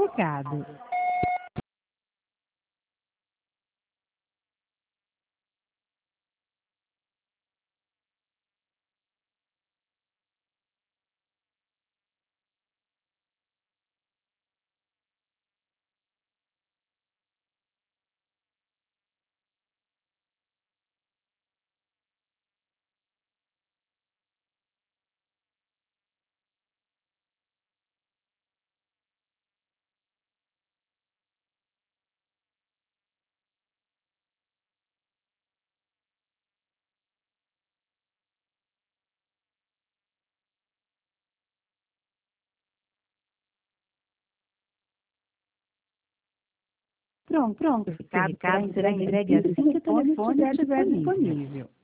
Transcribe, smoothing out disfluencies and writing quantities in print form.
recado. Pronto, Pronto, seu recado será entregue assim que o telefone estiver disponível.